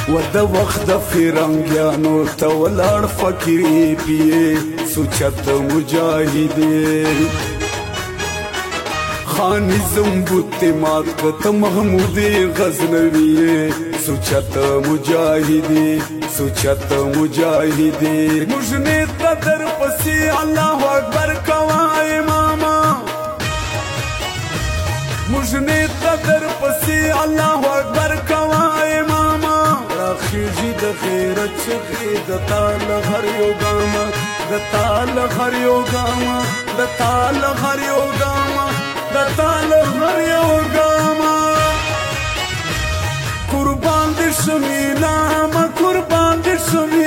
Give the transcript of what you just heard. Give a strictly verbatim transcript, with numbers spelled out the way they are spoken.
و د وخت د فرنګیانو ته ولاړ فقیرې پیې سوچت مجاهدې خانی زمبوت مات کت محمود غزنوی سوچت مجاهدی سوچت مجاهدی مجھنے تدر پسی اللہ اکبر کوائے ماما مجھنے تدر پسی اللہ اکبر کوائے ماما راخیجی د خیرت چخی دتال غر یو گاما دتال غر یو گاما دتال غر یو گاما دتال غر یو گاما قربان دې شمې نامه قربان دې شمې